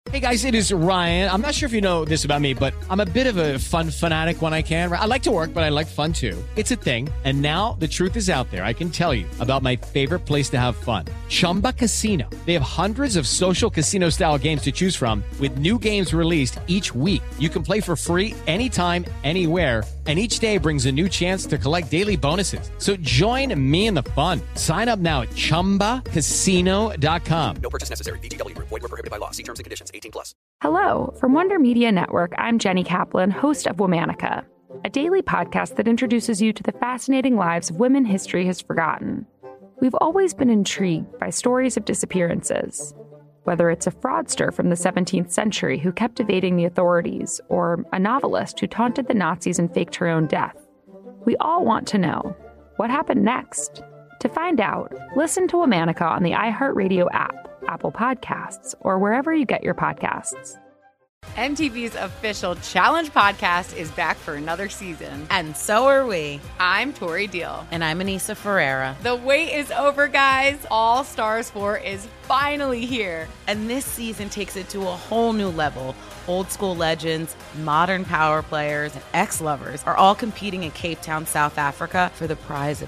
Hey guys, it is Ryan. I'm not sure if you know this about me, but I'm a bit of a fun fanatic when I can. I like to work, but I like fun too. It's a thing. And now the truth is out there. I can tell you about my favorite place to have fun. Chumba Casino. They have hundreds of social casino style games to choose from with new games released each week. You can play for free anytime, anywhere. And each day brings a new chance to collect daily bonuses. So join me in the fun. Sign up now at ChumbaCasino.com. No purchase necessary. VGW. Void where prohibited by law. See terms and conditions. 18+. Hello. From Wonder Media Network, I'm Jenny Kaplan, host of Womanica, a daily podcast that introduces you to the fascinating lives of women history has forgotten. We've always been intrigued by stories of disappearances. Whether it's a fraudster from the 17th century who kept evading the authorities, or a novelist who taunted the Nazis and faked her own death, we all want to know, what happened next? To find out, listen to Womanica on the iHeartRadio app, Apple Podcasts, or wherever you get your podcasts. MTV's official Challenge podcast is back for another season. And so are we. I'm Tori Deal. And I'm Anissa Ferreira. The wait is over, guys. All Stars 4 is finally here. And this season takes it to a whole new level. Old school legends, modern power players, and ex-lovers are all competing in Cape Town, South Africa for the prize of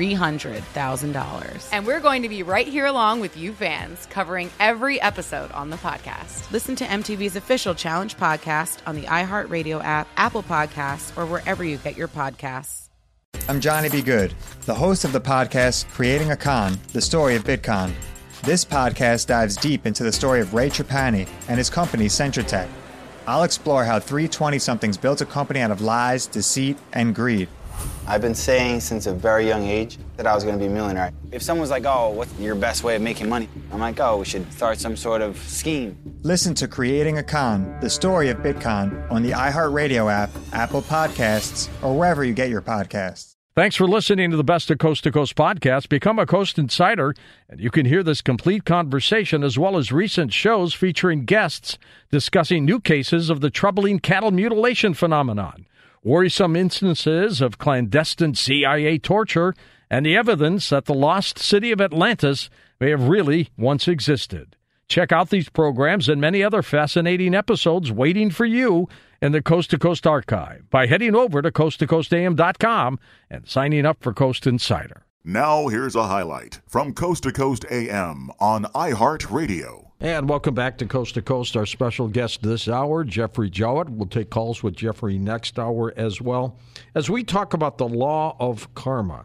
$300,000. And we're going to be right here along with you fans, covering every episode on the podcast. Listen to MTV's official Challenge podcast on the iHeartRadio app, Apple Podcasts, or wherever you get your podcasts. I'm Johnny B. Good, the host of the podcast Creating a Con, the story of Bitcoin. This podcast dives deep into the story of Ray Trapani and his company Centratech. I'll explore how three 20-somethings built a company out of lies, deceit, and greed. I've been saying since a very young age that I was going to be a millionaire. If someone's like, oh, what's your best way of making money? I'm like, oh, we should start some sort of scheme. Listen to Creating a Con, the story of Bitcoin, on the iHeartRadio app, Apple Podcasts, or wherever you get your podcasts. Thanks for listening to the Best of Coast to Coast podcast. Become a Coast Insider, and you can hear this complete conversation as well as recent shows featuring guests discussing new cases of the troubling cattle mutilation phenomenon, worrisome instances of clandestine CIA torture, and the evidence that the lost city of Atlantis may have really once existed. Check out these programs and many other fascinating episodes waiting for you in the Coast to Coast archive by heading over to coasttocoastam.com and signing up for Coast Insider. Now here's a highlight from Coast to Coast AM on iHeartRadio. And welcome back to Coast. Our special guest this hour, Jeffrey Jowett. We'll take calls with Jeffrey next hour as well. As we talk about the law of karma,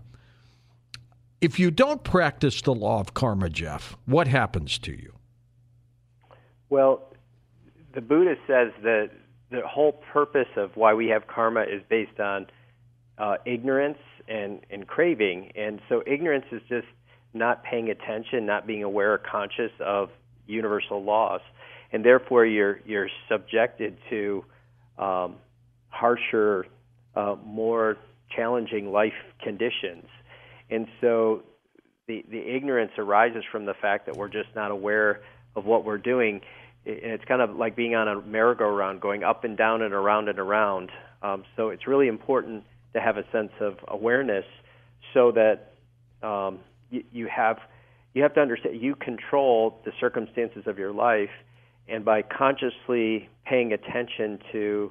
if you don't practice the law of karma, Jeff, what happens to you? Well, the Buddha says that the whole purpose of why we have karma is based on ignorance and craving. And so ignorance is just not paying attention, not being aware or conscious of universal laws. And therefore you're subjected to harsher, more challenging life conditions. And so the ignorance arises from the fact that we're just not aware of what we're doing. And it's kind of like being on a merry-go-round, going up and down and around and around. So it's really important to have a sense of awareness so that you have to understand you control the circumstances of your life, and by consciously paying attention to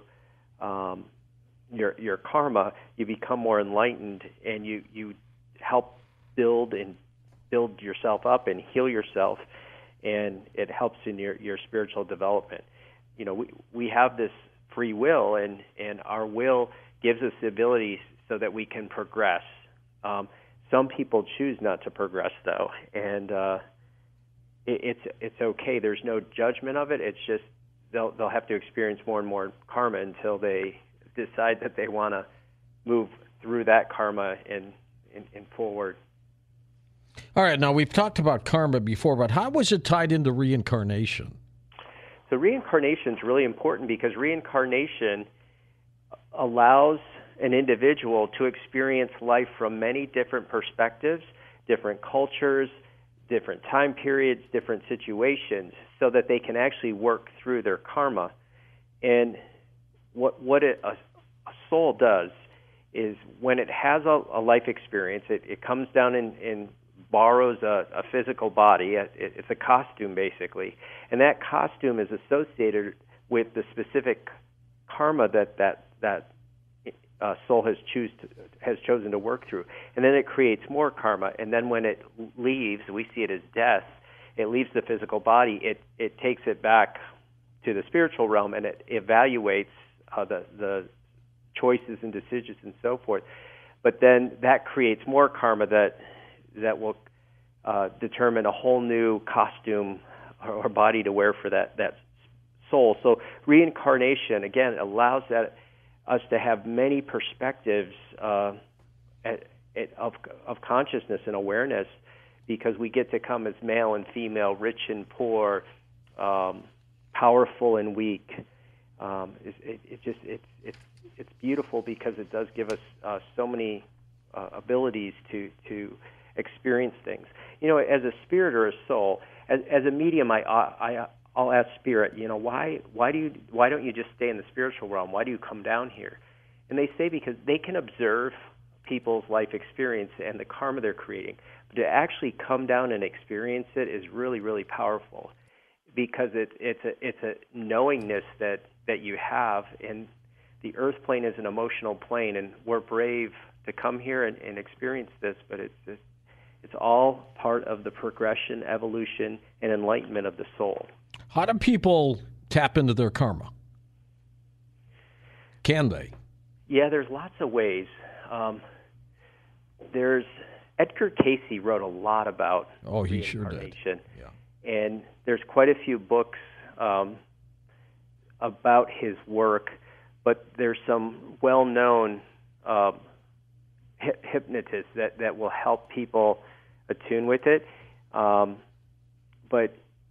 your karma, you become more enlightened, and you help build yourself up and heal yourself. And it helps in your spiritual development. You know, we have this free will, and our will gives us the ability so that we can progress. Some people choose not to progress, though, and it's okay. There's no judgment of it. It's just they'll have to experience more and more karma until they decide that they want to move through that karma and forward. All right, now we've talked about karma before, but how was it tied into reincarnation? So reincarnation is really important because reincarnation allows an individual to experience life from many different perspectives, different cultures, different time periods, different situations, so that they can actually work through their karma. And what a soul does is when it has a life experience, it comes down in borrows a physical body. It's a costume, basically. And that costume is associated with the specific karma that soul has chosen to work through. And then it creates more karma. And then when it leaves, we see it as death, it leaves the physical body, it takes it back to the spiritual realm, and it evaluates the choices and decisions and so forth. But then that creates more karma that will determine a whole new costume or body to wear for that soul. So reincarnation, again, allows us to have many perspectives of consciousness and awareness, because we get to come as male and female, rich and poor, powerful and weak. It's beautiful because it does give us so many abilities to experience things. You know, as a spirit or a soul, as a medium, I'll ask spirit, you know, why don't you just stay in the spiritual realm? Why do you come down here? And they say because they can observe people's life experience and the karma they're creating. But to actually come down and experience it is really, really powerful, because it's a knowingness that you have. And the earth plane is an emotional plane, and we're brave to come here and experience this, but it's all part of the progression, evolution, and enlightenment of the soul. How do people tap into their karma? Can they? Yeah, there's lots of ways. There's Edgar Cayce wrote a lot about he sure did. Yeah. And there's quite a few books about his work, but there's some well-known hypnotists that will help people attune with it. But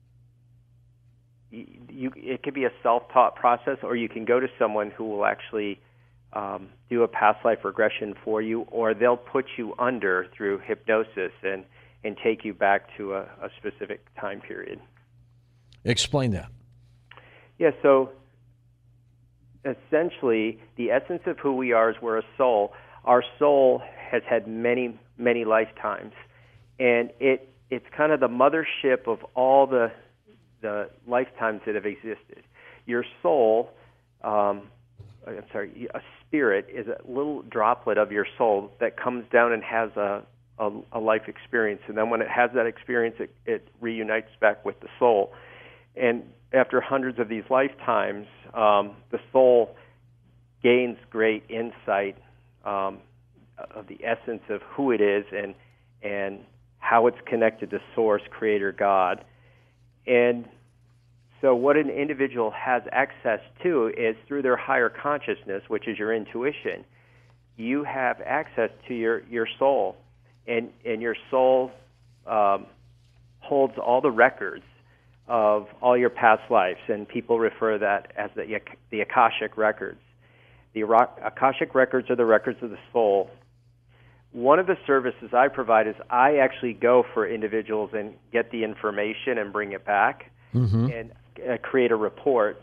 it could be a self-taught process, or you can go to someone who will actually do a past life regression for you, or they'll put you under through hypnosis and take you back to a specific time period. Explain that. Yeah, so essentially the essence of who we are is we're a soul. Our soul has had many, many lifetimes, and it's kind of the mothership of all the lifetimes that have existed. Your soul, a spirit is a little droplet of your soul that comes down and has a life experience, and then when it has that experience, it reunites back with the soul. And after hundreds of these lifetimes, the soul gains great insight of the essence of who it is and how it's connected to Source, Creator, God. And so what an individual has access to is through their higher consciousness, which is your intuition. You have access to your soul, and your soul holds all the records of all your past lives, and people refer to that as the Akashic records. The Akashic records are the records of the soul. One of the services I provide is I actually go for individuals and get the information and bring it back and create a report.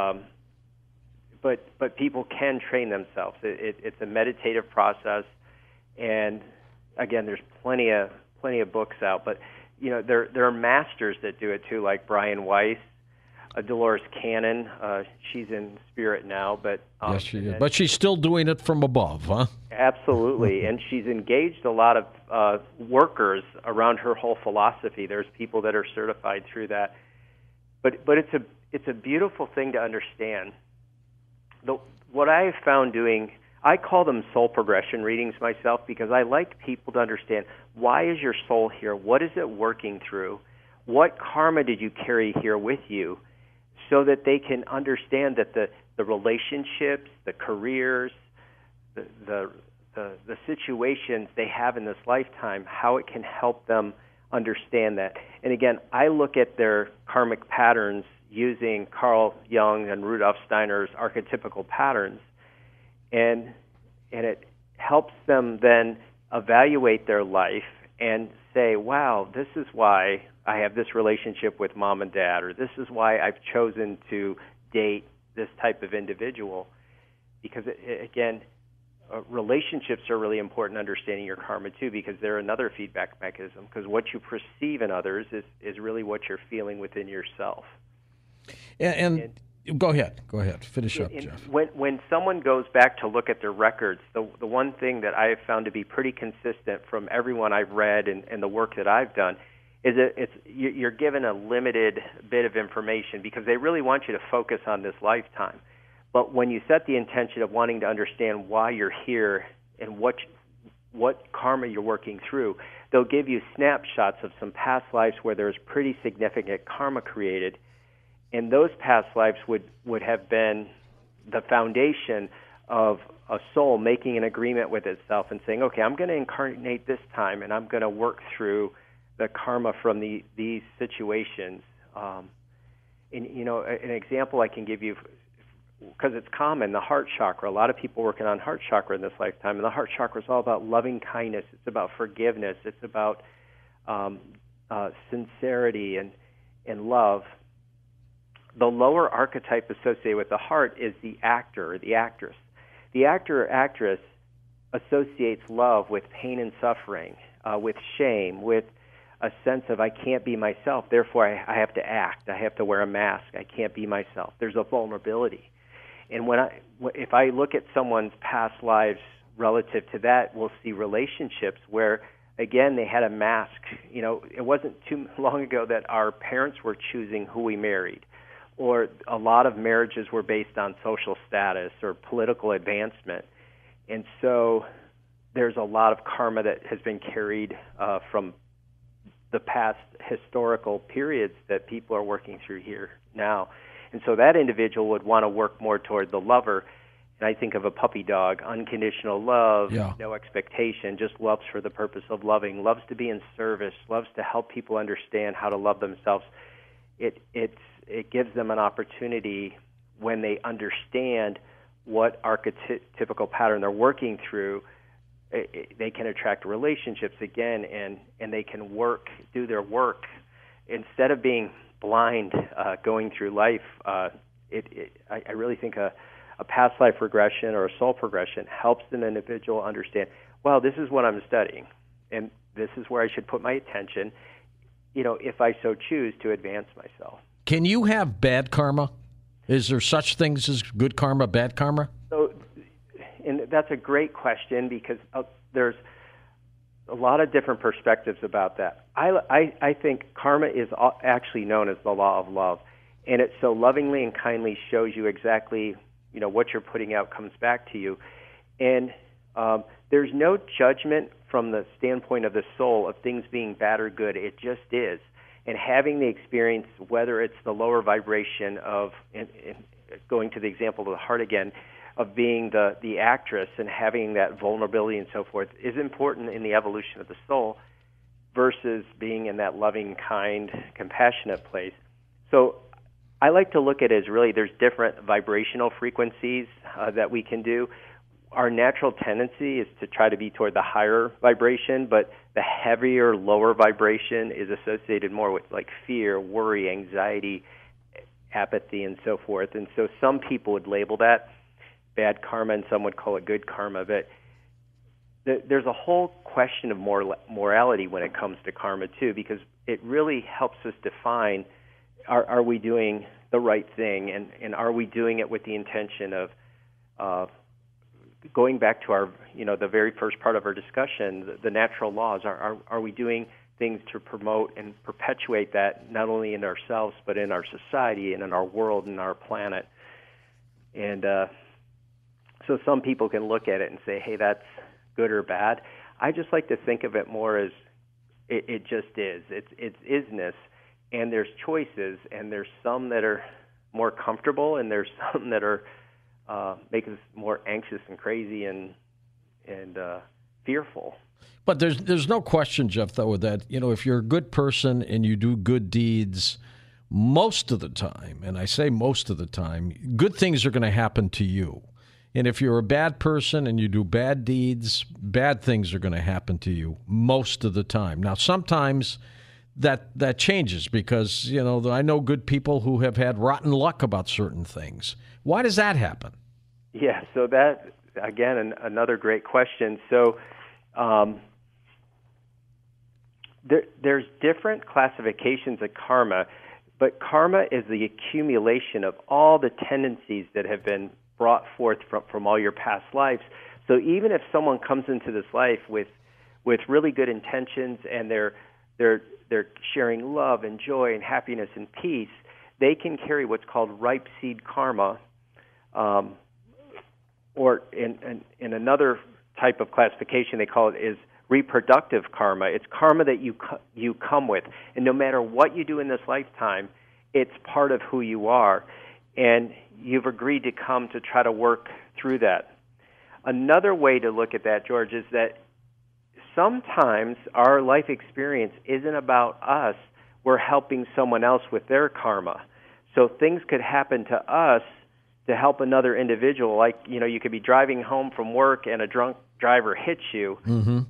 But people can train themselves. It's a meditative process, and again, there's plenty of books out. But you know, there are masters that do it too, like Brian Weiss, Dolores Cannon. She's in spirit now, but yes, she is. But she's still doing it from above, huh? Absolutely, and she's engaged a lot of workers around her whole philosophy. There's people that are certified through that, but it's a beautiful thing to understand. What I have found doing, I call them soul progression readings myself, because I like people to understand, why is your soul here? What is it working through? What karma did you carry here with you? So that they can understand that the relationships, the careers, the situations they have in this lifetime, how it can help them understand that. And again, I look at their karmic patterns using Carl Jung and Rudolf Steiner's archetypical patterns, and it helps them then evaluate their life and say, wow, this is why I have this relationship with mom and dad, or this is why I've chosen to date this type of individual. Because, again, relationships are really important in understanding your karma too, because they're another feedback mechanism. Because what you perceive in others is really what you're feeling within yourself. And go ahead, finish up, Jeff. When someone goes back to look at their records, the one thing that I have found to be pretty consistent from everyone I've read and the work that I've done is that you're given a limited bit of information because they really want you to focus on this lifetime. But when you set the intention of wanting to understand why you're here and what karma you're working through, they'll give you snapshots of some past lives where there's pretty significant karma created, and those past lives would have been the foundation of a soul making an agreement with itself and saying, okay, I'm going to incarnate this time, and I'm going to work through the karma from these situations. And an example I can give you, because it's common, the heart chakra. A lot of people working on heart chakra in this lifetime, and the heart chakra is all about loving kindness. It's about forgiveness. It's about sincerity and love. The lower archetype associated with the heart is the actor or the actress. The actor or actress associates love with pain and suffering, with shame, with a sense of I can't be myself, therefore I have to act. I have to wear a mask. I can't be myself. There's a vulnerability. And if I look at someone's past lives relative to that, we'll see relationships where, again, they had a mask. It wasn't too long ago that our parents were choosing who we married, or a lot of marriages were based on social status or political advancement. And so there's a lot of karma that has been carried from the past historical periods that people are working through here now. And so that individual would want to work more toward the lover. And I think of a puppy dog, unconditional love, no expectation, just loves for the purpose of loving, loves to be in service, loves to help people understand how to love themselves. It gives them an opportunity when they understand what archetypical pattern they're working through. They can attract relationships again, and they can do their work instead of being blind going through life. I really think a past life regression or a soul progression helps an individual understand, well, this is what I'm studying, and this is where I should put my attention, if I so choose to advance myself. Can you have bad karma? Is there such things as good karma, bad karma? And that's a great question because there's a lot of different perspectives about that. I think karma is actually known as the law of love, and it so lovingly and kindly shows you exactly what you're putting out comes back to you. And there's no judgment from the standpoint of the soul of things being bad or good. It just is. And having the experience, whether it's the lower vibration of, going to the example of the heart again, of being the actress and having that vulnerability and so forth, is important in the evolution of the soul versus being in that loving, kind, compassionate place. So I like to look at it as really there's different vibrational frequencies that we can do. Our natural tendency is to try to be toward the higher vibration, but the heavier, lower vibration is associated more with like fear, worry, anxiety, apathy, and so forth. And so some people would label that bad karma, and some would call it good karma. But there's a whole question of morality when it comes to karma, too, because it really helps us define, are we doing the right thing, and are we doing it with the intention of going back to our, the very first part of our discussion, the natural laws. Are we doing things to promote and perpetuate that not only in ourselves but in our society and in our world and our planet? And so some people can look at it and say, hey, that's good or bad. I just like to think of it more as it just is. It's isness, and there's choices, and there's some that are more comfortable, and there's some that are make us more anxious and crazy and fearful. But there's no question, Jeff, though, that if you're a good person and you do good deeds, most of the time, and I say most of the time, good things are going to happen to you. And if you're a bad person and you do bad deeds, bad things are going to happen to you most of the time. Now, sometimes that changes because, I know good people who have had rotten luck about certain things. Why does that happen? Yeah, so that again, another great question. So there's different classifications of karma, but karma is the accumulation of all the tendencies that have been brought forth from all your past lives. So even if someone comes into this life with really good intentions and they're sharing love and joy and happiness and peace, they can carry what's called ripe seed karma, or in another type of classification they call it is reproductive karma. It's karma that you come with, and no matter what you do in this lifetime, it's part of who you are, and you've agreed to come to try to work through that. Another way to look at that, George, is that sometimes our life experience isn't about us. We're helping someone else with their karma. So things could happen to us to help another individual. Like, you could be driving home from work and a drunk driver hits you, and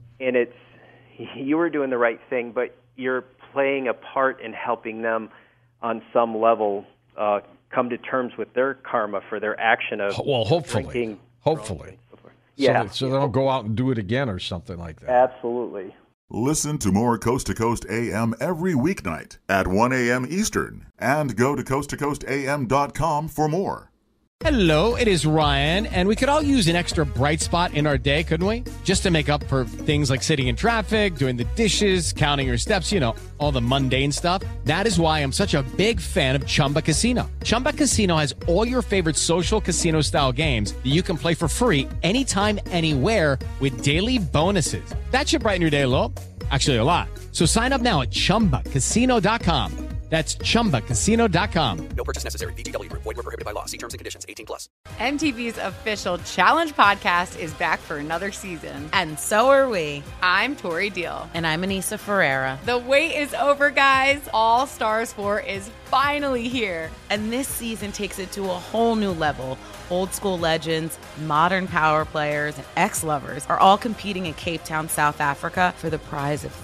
you were doing the right thing, but you're playing a part in helping them on some level come to terms with their karma for their action of drinking. Hopefully. Yeah. So they don't go out and do it again or something like that. Absolutely. Listen to more Coast to Coast AM every weeknight at 1 a.m. Eastern, and go to coasttocoastam.com for more. Hello, it is Ryan, and we could all use an extra bright spot in our day, couldn't we? Just to make up for things like sitting in traffic, doing the dishes, counting your steps, all the mundane stuff. That is why I'm such a big fan of Chumba Casino. Chumba Casino has all your favorite social casino-style games that you can play for free anytime, anywhere with daily bonuses. That should brighten your day a little. Actually, a lot. So sign up now at ChumbaCasino.com. That's ChumbaCasino.com. No purchase necessary. VGW Group. Void where prohibited by law. See terms and conditions. 18+. MTV's official Challenge podcast is back for another season. And so are we. I'm Tori Deal. And I'm Anissa Ferreira. The wait is over, guys. All Stars 4 is finally here. And this season takes it to a whole new level. Old school legends, modern power players, and ex-lovers are all competing in Cape Town, South Africa for the prize of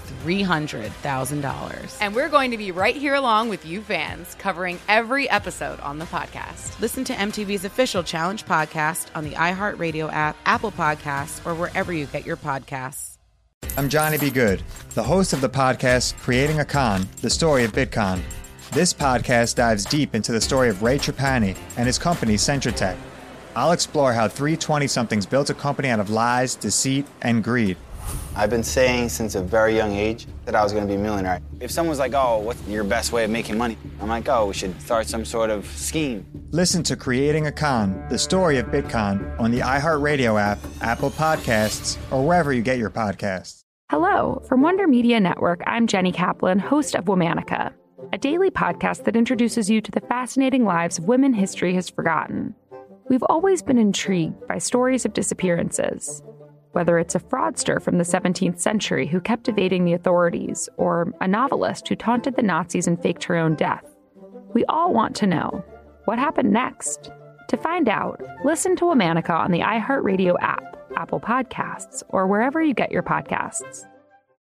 $300,000. And we're going to be right here along with you fans, covering every episode on the podcast. Listen to MTV's official Challenge podcast on the iHeartRadio app, Apple Podcasts, or wherever you get your podcasts. I'm Johnny B. Good, the host of the podcast Creating a Con, the story of Bitcon. This podcast dives deep into the story of Ray Trapani and his company, Centratech. I'll explore how three 20-somethings built a company out of lies, deceit, and greed. I've been saying since a very young age that I was going to be a millionaire. If someone's like, oh, what's your best way of making money? I'm like, oh, we should start some sort of scheme. Listen to Creating a Con, the story of Bitcon, on the iHeartRadio app, Apple Podcasts, or wherever you get your podcasts. Hello, from Wonder Media Network, I'm Jenny Kaplan, host of Womanica, a daily podcast that introduces you to the fascinating lives of women history has forgotten. We've always been intrigued by stories of disappearances, whether it's a fraudster from the 17th century who kept evading the authorities, or a novelist who taunted the Nazis and faked her own death. We all want to know, what happened next? To find out, listen to Womanica on the iHeartRadio app, Apple Podcasts, or wherever you get your podcasts.